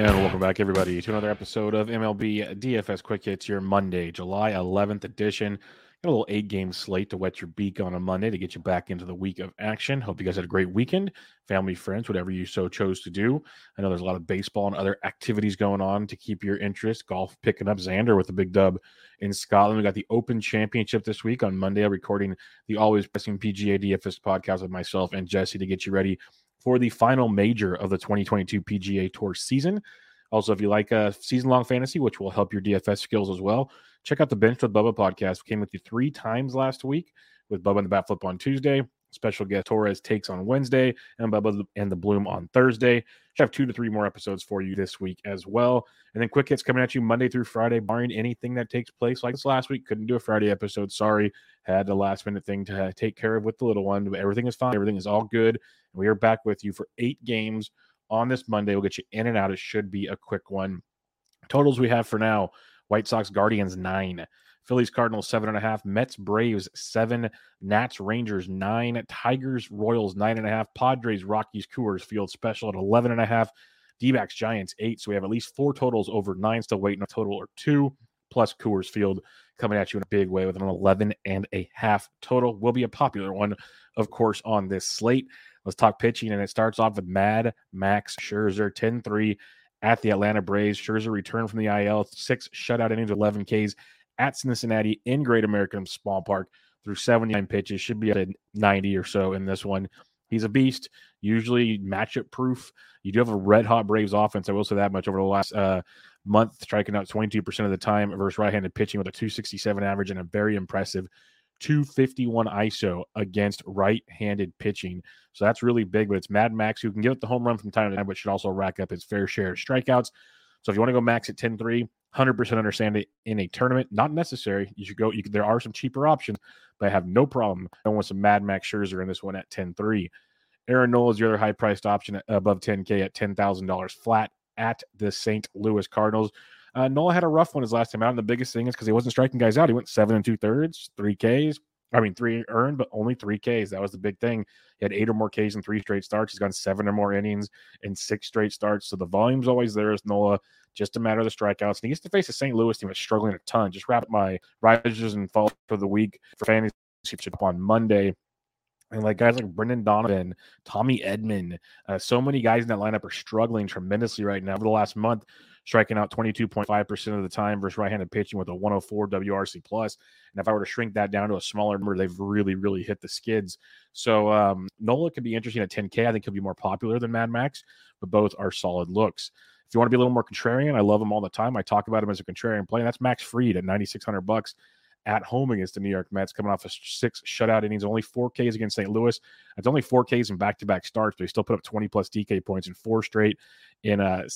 And welcome back, everybody, to another episode of MLB DFS Quick Hits, your Monday, July 11th edition. Got a little 8-game slate to wet your beak on a Monday to get you back into the week of action. Hope you guys had a great weekend, family, friends, whatever you so chose to do. I know there's a lot of baseball and other activities going on to keep your interest. Golf picking up Xander with a big dub in Scotland. We got the Open Championship this week on Monday. I'm recording the Always Pressing PGA DFS podcast with myself and Jesse to get you ready for the final major of the 2022 PGA Tour season. Also, if you like season-long fantasy, which will help your DFS skills as well, check out the Bench with Bubba podcast. We came with you 3 times last week with Bubba and the Bat Flip on Tuesday, special guest Torres Takes on Wednesday, and Bubba and the Bloom on Thursday. Should have 2 to 3 more episodes for you this week as well. And then Quick Hits coming at you Monday through Friday, barring anything that takes place. Like this last week, couldn't do a Friday episode. Sorry, had a last-minute thing to take care of with the little one. But everything is fine. Everything is all good. And we are back with you for 8 games on this Monday. We'll get you in and out. It should be a quick one. Totals we have for now: White Sox Guardians 9, Phillies Cardinals 7.5, Mets Braves 7, Nats Rangers 9, Tigers Royals 9.5, Padres Rockies Coors Field Special at 11.5, D-backs Giants 8. So we have at least 4 totals over 9. Still waiting a total or 2 plus Coors Field coming at you in a big way with an 11.5 total. Will be a popular one, of course, on this slate. Let's talk pitching, and it starts off with Mad Max Scherzer, 10-3 at the Atlanta Braves. Scherzer returned from the IL, 6 shutout innings, 11 Ks at Cincinnati in Great American Ballpark through 79 pitches. Should be at 90 or so in this one. He's a beast, usually matchup proof. You do have a red-hot Braves offense, I will say that much, over the last month, striking out 22% of the time versus right-handed pitching with a 267 average and a very impressive 251 ISO against right-handed pitching. So that's really big, but it's Mad Max who can give it the home run from time to time, but should also rack up his fair share of strikeouts. So if you want to go max at 10-3, 100% understand it in a tournament. Not necessary. You should go. There are some cheaper options, but I have no problem going with some Mad Max Scherzer in this one at 10-3. Aaron Nola is your other high-priced option above 10K at $10,000 flat at the St. Louis Cardinals. Nola had a rough one his last time out, and the biggest thing is because he wasn't striking guys out. He went 7 2/3, 3 Ks. 3 earned, but only 3 Ks. That was the big thing. He had 8 or more Ks in 3 straight starts. He's gone 7 or more innings in 6 straight starts. So the volume's always there as Nola, just a matter of the strikeouts. And he gets to face a St. Louis team that's struggling a ton. Just wrap up my risers and falls for the week for fantasy on Monday. And like guys like Brendan Donovan, Tommy Edman, so many guys in that lineup are struggling tremendously right now. Over the last month, striking out 22.5% of the time versus right-handed pitching with a 104 WRC plus. And if I were to shrink that down to a smaller number, they've really, really hit the skids. So Nola could be interesting at 10K. I think he'll be more popular than Mad Max, but both are solid looks. If you want to be a little more contrarian, I love him all the time. I talk about him as a contrarian play, and that's Max Fried at $9,600 at home against the New York Mets, coming off a 6 shutout innings, only 4 Ks against St. Louis. It's only 4 Ks in back-to-back starts, but he still put up 20-plus DK points in 4 straight in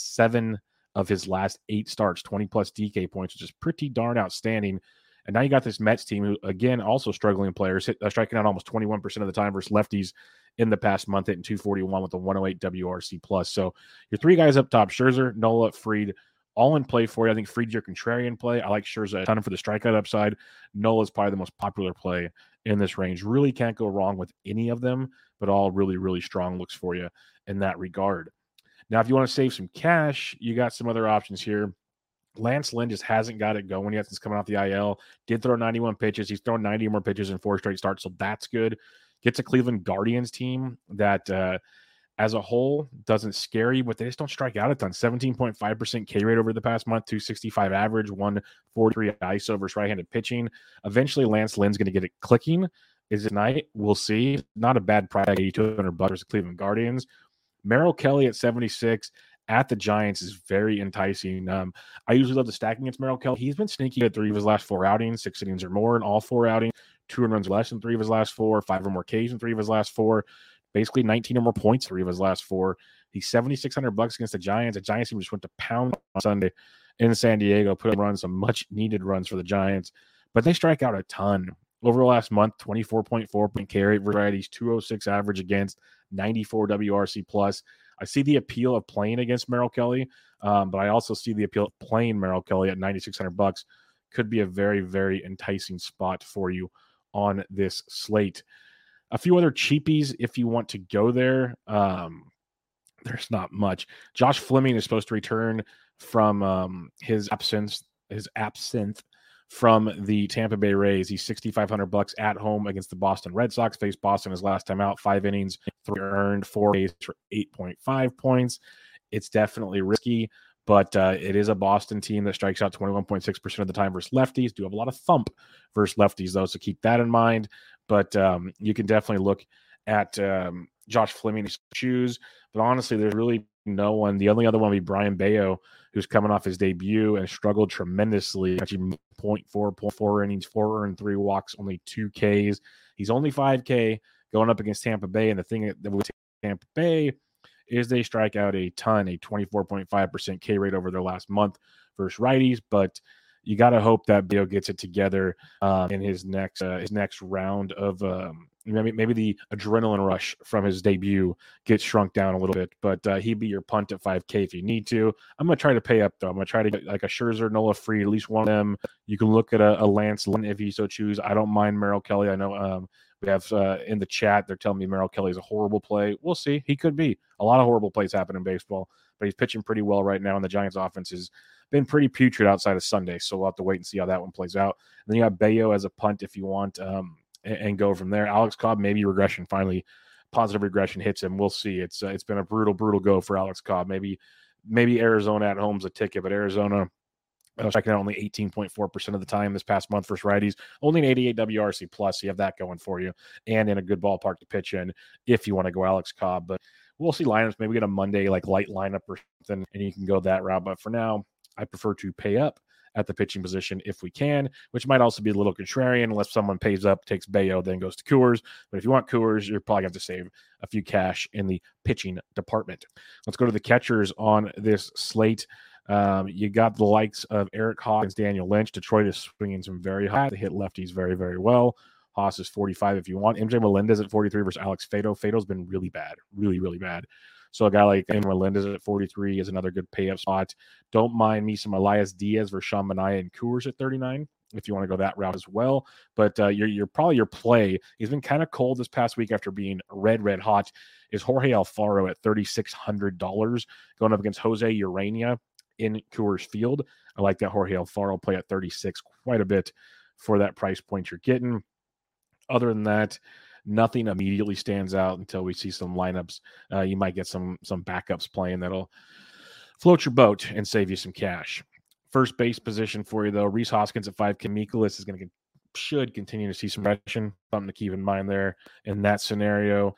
7 of his last 8 starts, 20-plus DK points, which is pretty darn outstanding. And now you got this Mets team who, again, also struggling players, striking out almost 21% of the time versus lefties in the past month, hitting 241 with a 108 WRC plus. So your 3 guys up top: Scherzer, Nola, Fried, all in play for you. I think Fried's your contrarian play. I like Scherzer a ton for the strikeout upside. Nola is probably the most popular play in this range. Really can't go wrong with any of them, but all really, really strong looks for you in that regard. Now, if you want to save some cash, you got some other options here. Lance Lynn just hasn't got it going yet since coming off the IL. Did throw 91 pitches. He's thrown 90 or more pitches in 4 straight starts, so that's good. Gets a Cleveland Guardians team that as a whole doesn't scare you, but they just don't strike out a ton. 17.5% K rate over the past month, 265 average, 143 ISO versus right-handed pitching. Eventually, Lance Lynn's going to get it clicking. Is it tonight? We'll see. Not a bad price, $8,200 versus Cleveland Guardians. Merrill Kelly at 76 at the Giants is very enticing. I usually love the stacking against Merrill Kelly. He's been sneaky at 3 of his last 4 outings, 6 innings or more in all 4 outings, 2 runs less in 3 of his last 4, 5 or more Ks in 3 of his last 4, basically 19 or more points 3 of his last 4. He's $7,600 against the Giants. The Giants team just went to pound on Sunday in San Diego, put up runs, some much needed runs for the Giants, but they strike out a ton. Over the last month, 24.4 point K rate, varieties, 206 average against, 94 WRC plus. I see the appeal of playing against Merrill Kelly, but I also see the appeal of playing Merrill Kelly at $9,600. Could be a very, very enticing spot for you on this slate. A few other cheapies if you want to go there. there's not much. Josh Fleming is supposed to return from his absinthe from the Tampa Bay Rays. He's $6,500 at home against the Boston Red Sox. Faced Boston his last time out, 5 innings, 3 earned, 4 Ks for 8.5 points. It's definitely risky, but it is a Boston team that strikes out 21.6% of the time versus lefties. Do have a lot of thump versus lefties, though, so keep that in mind. But you can definitely look at Josh Fleming's shoes. But honestly, there's really no one. The only other one would be Brian Bayo, who's coming off his debut and struggled tremendously. Actually, 0.4 innings, 4 earned, 3 walks, only 2 Ks. He's only 5K going up against Tampa Bay. And the thing that with Tampa Bay is they strike out a ton, a 24.5% K rate over their last month versus righties. But you got to hope that Bayo gets it together in his next round of maybe the adrenaline rush from his debut gets shrunk down a little bit, but he'd be your punt at 5K if you need to. I'm going to try to pay up, though. I'm going to try to get like a Scherzer, Nola Freed, at least one of them. You can look at a Lance Lynn if you so choose. I don't mind Merrill Kelly. I know we have in the chat, they're telling me Merrill Kelly is a horrible play. We'll see. He could be. A lot of horrible plays happen in baseball, but he's pitching pretty well right now, and the Giants' offense has been pretty putrid outside of Sunday, so we'll have to wait and see how that one plays out. And then you got Bayo as a punt if you want, and go from there. Alex Cobb, maybe regression, finally positive regression hits him. We'll see. It's been a brutal go for Alex Cobb. Maybe Arizona at home's a ticket, but Arizona striking out only 18.4% of the time this past month versus righties. Only an 88 WRC plus. So you have that going for you, and in a good ballpark to pitch in if you want to go Alex Cobb. But we'll see lineups. Maybe get a Monday like light lineup or something, and you can go that route. But for now, I prefer to pay up at the pitching position if we can, which might also be a little contrarian unless someone pays up, takes Bayo, then goes to Coors. But if you want Coors, you're probably going to have to save a few cash in the pitching department. Let's go to the catchers on this slate. You got the likes of Eric Hawkins, Daniel Lynch. Detroit is swinging some very high. They hit lefties very, very well. Haas is 45 if you want. MJ Melendez at 43 versus Alex Faedo. Faedo's been really bad, really bad. So a guy like Melendez at 43 is another good pay-up spot. Don't mind me some Elias Diaz versus Sean Manaea and Coors at 39 if you want to go that route as well. But you're probably your play. He's been kind of cold this past week after being red hot. Is Jorge Alfaro at $3,600 going up against Jose Urania in Coors Field. I like that Jorge Alfaro play at 36 quite a bit for that price point you're getting. Other than that, nothing immediately stands out until we see some lineups. You might get some backups playing that'll float your boat and save you some cash. First base position for you, though, Rhys Hoskins at 5K. Mikolas is should continue to see some action. Something to keep in mind there in that scenario.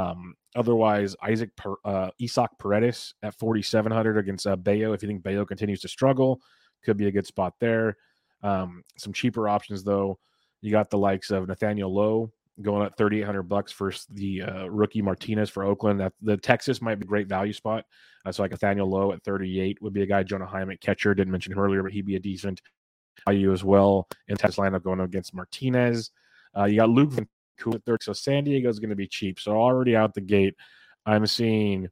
Otherwise, Isaac Paredes at 4,700 against Bayo. If you think Bayo continues to struggle, could be a good spot there. Some cheaper options, though. You got the likes of Nathaniel Lowe going at $3,800 versus the rookie Martinez for Oakland. That the Texas might be a great value spot. So like Nathaniel Lowe at 38 would be a guy. Jonah Heim catcher, didn't mention him earlier, but he'd be a decent value as well in Texas lineup going against Martinez. You got Luke Vancouver at 30. So San Diego is going to be cheap. So already out the gate, I'm seeing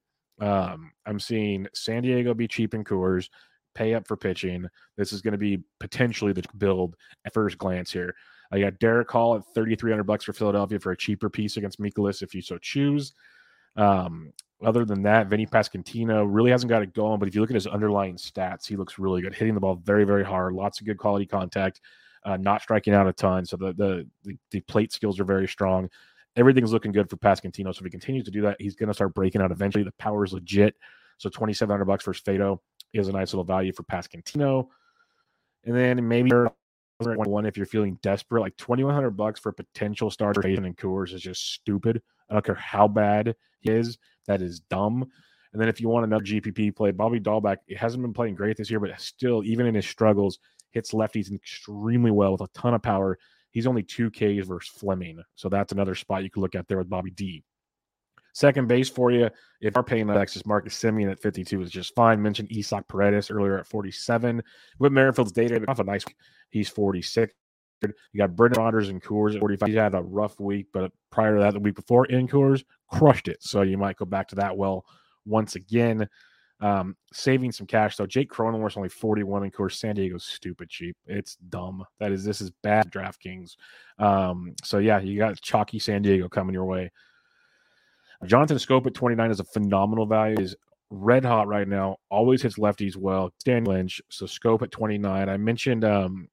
San Diego be cheap in Coors, pay up for pitching. This is going to be potentially the build at first glance here. I got Derek Hall at $3,300 for Philadelphia for a cheaper piece against Mikolas if you so choose. Other than that, Vinny Pasquantino really hasn't got it going, but if you look at his underlying stats, he looks really good, hitting the ball very, very hard, lots of good quality contact, not striking out a ton. So the plate skills are very strong. Everything's looking good for Pasquantino. So if he continues to do that, he's going to start breaking out eventually. The power is legit. So $2,700 for Faedo is a nice little value for Pasquantino. And then maybe one if you're feeling desperate, like $2,100 for a potential starter in Coors is just stupid. I don't care how bad he is. That is dumb. And then if you want another GPP play, Bobby Dahlbeck, it hasn't been playing great this year, but still, even in his struggles, hits lefties extremely well with a ton of power. He's only 2Ks versus Fleming. So that's another spot you could look at there with Bobby D. Second base for you, if you're paying Alexis Marcus Semien at 52 is just fine. Mentioned Isaac Paredes earlier at 47. With Merrifield's data, off a nice week, he's 46. You got Brendan Rodgers in Coors at 45. He had a rough week, but prior to that, the week before in Coors, crushed it. So you might go back to that well once again. Saving some cash, though. Jake Cronenworth's only 41 in Coors. San Diego's stupid cheap. It's dumb. This is bad DraftKings. So yeah, you got chalky San Diego coming your way. Jonathan Scope at 29 is a phenomenal value. Is red hot right now. Always hits lefties well. Stan Lynch. So Scope at 29. I mentioned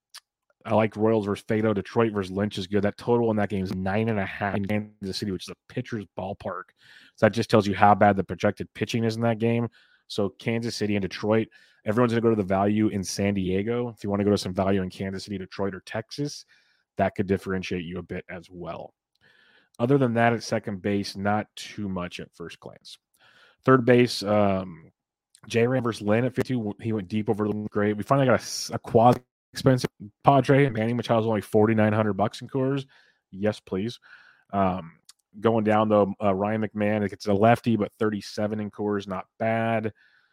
I like Royals versus Fado. Detroit versus Lynch is good. That total in that game is 9.5 in Kansas City, which is a pitcher's ballpark. So that just tells you how bad the projected pitching is in that game. So Kansas City and Detroit. Everyone's going to go to the value in San Diego. If you want to go to some value in Kansas City, Detroit, or Texas, that could differentiate you a bit as well. Other than that, at second base, not too much at first glance. Third base, J-Ram versus Lynn at 52. He went deep over the great. We finally got a quasi expensive Padre. Manny Machado is only $4,900 in Coors. Yes, please. Going down though, Ryan McMahon. It's a lefty, but 37 in Coors, not bad.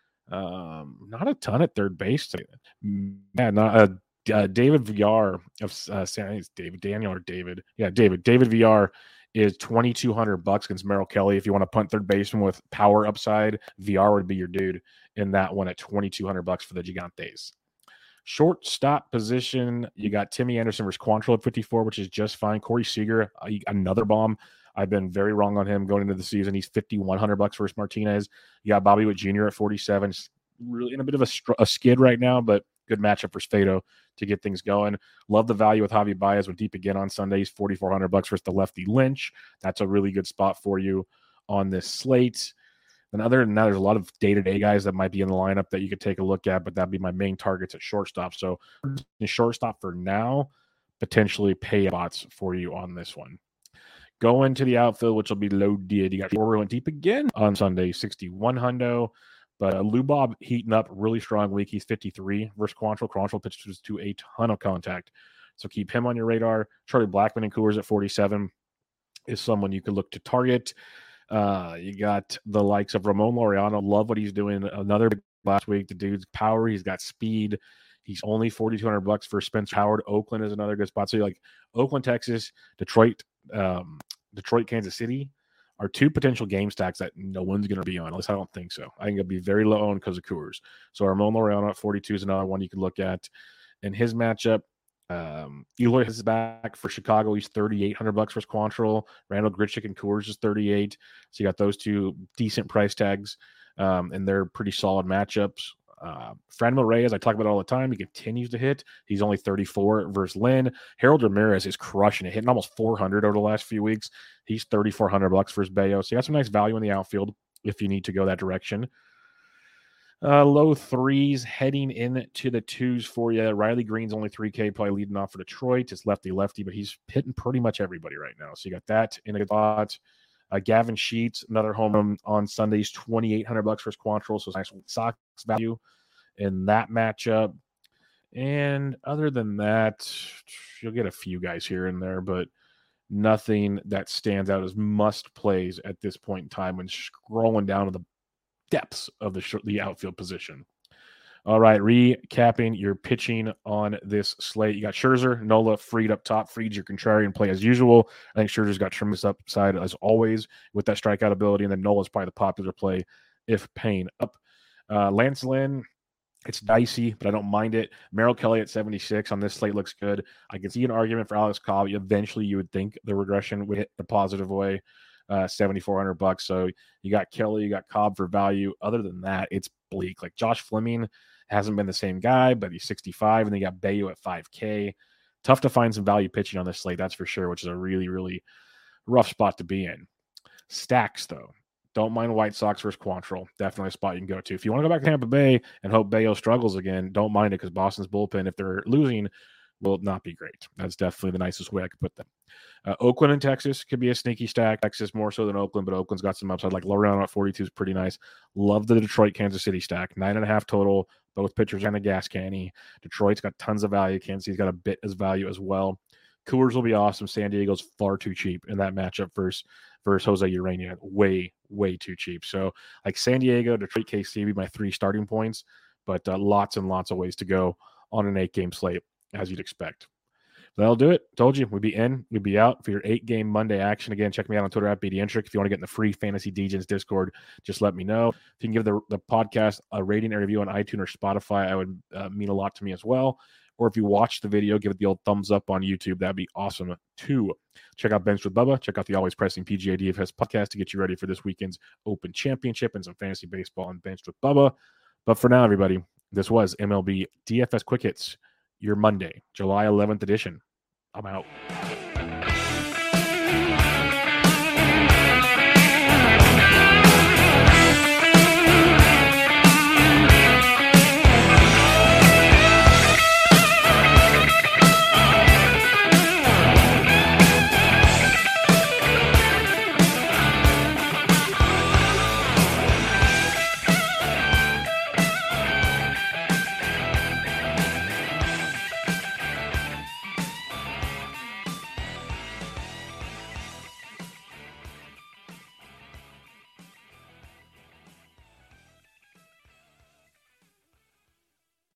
Not a ton at third base. Yeah, not David VR of David Daniel or David. Yeah, David VR is $2,200 against Merrill Kelly. If you want to punt third baseman with power upside, VR would be your dude in that one at $2,200 for the Gigantes. Shortstop position, you got Timmy Anderson versus Quantrill at 54, which is just fine. Corey Seager, another bomb. I've been very wrong on him going into the season. He's $5,100 versus Martinez. You got Bobby Witt Jr. at 47. Really in a bit of a skid right now, but good matchup for Fado to get things going. Love the value with Javi Baez with deep again on Sunday. He's $4,400 versus the lefty Lynch. That's a really good spot for you on this slate. And other than that, there's a lot of day-to-day guys that might be in the lineup that you could take a look at, but that'd be my main targets at shortstop. So the shortstop for now, potentially pay spots for you on this one. Go into the outfield, which will be loaded. You got Schwarber went deep again on Sunday, 61 hundo. But Lubob heating up really strong week. He's 53 versus Quantrill. Quantrill pitches to a ton of contact. So keep him on your radar. Charlie Blackmon in Coors at 47 is someone you could look to target. You got the likes of Ramon Laureano. Love what he's doing. Another big last week. The dude's power. He's got speed. He's only $4,200 for Spencer Howard. Oakland is another good spot. So like Oakland, Texas, Detroit, Kansas City are two potential game stacks that no one's going to be on. At least I don't think so. I think it'll be very low owned because of Coors. So Ramon Laureano at 42 is another one you can look at. In his matchup, Eloy is back for Chicago. He's $3,800 versus Quantrill. Randall Grichuk and Coors is 38. So you got those two decent price tags, and they're pretty solid matchups. Franmil Reyes, I talk about it all the time. He continues to hit. He's only 34 versus Lynn. Harold Ramirez is crushing it, hitting almost 400 over the last few weeks. He's $3,400 versus Bayo. So you got some nice value in the outfield if you need to go that direction. Low threes heading into the twos for you. Riley Green's only 3K, probably leading off for Detroit. It's lefty, but he's hitting pretty much everybody right now. So you got that in a good spot. Gavin Sheets, another home run on Sundays, $2,800 versus Quantrill. So nice Sox value in that matchup. And other than that, you'll get a few guys here and there, but nothing that stands out as must plays at this point in time when scrolling down to the depths of the outfield position. All right, recapping your pitching on this slate. You got Scherzer, Nola freed up top, freed your contrarian play as usual. I think Scherzer's got tremendous upside as always with that strikeout ability, and then Nola's probably the popular play if paying up. Lance Lynn, it's dicey, but I don't mind it. Merrill Kelly at 76 on this slate looks good. I can see an argument for Alex Cobb. Eventually, you would think the regression would hit the positive way. $7,400. So you got Kelly, you got Cobb for value. Other than that, it's bleak. Like Josh Fleming hasn't been the same guy, but he's 65, and then you got Bayo at 5K. Tough to find some value pitching on this slate, that's for sure, which is a really, really rough spot to be in. Stacks, though. Don't mind White Sox versus Quantrill. Definitely a spot you can go to. If you want to go back to Tampa Bay and hope Bayo struggles again, don't mind it because Boston's bullpen, if they're losing, will not be great. That's definitely the nicest way I could put them. Oakland and Texas could be a sneaky stack. Texas more so than Oakland, but Oakland's got some upside. Like Laureano at 42 is pretty nice. Love the Detroit Kansas City stack. 9.5 total. Both pitchers and a gas canny. Detroit's got tons of value. Kansas City's got a bit as value as well. Coors will be awesome. San Diego's far too cheap in that matchup versus Jose Urania. Way, way too cheap. So like San Diego, Detroit, KC be my 3 starting points, but lots and lots of ways to go on an 8-game slate, as you'd expect. That'll do it. Told you, we'd be in, we'd be out for your 8-game Monday action. Again, check me out on Twitter at BDentric. If you want to get in the free Fantasy Degens Discord, just let me know. If you can give the podcast a rating and review on iTunes or Spotify, I would mean a lot to me as well. Or if you watch the video, give it the old thumbs up on YouTube. That'd be awesome too. Check out Benched with Bubba. Check out the Always Pressing PGA DFS podcast to get you ready for this weekend's Open Championship and some fantasy baseball on Benched with Bubba. But for now, everybody, this was MLB DFS Quick Hits, your Monday, July 11th edition. I'm out.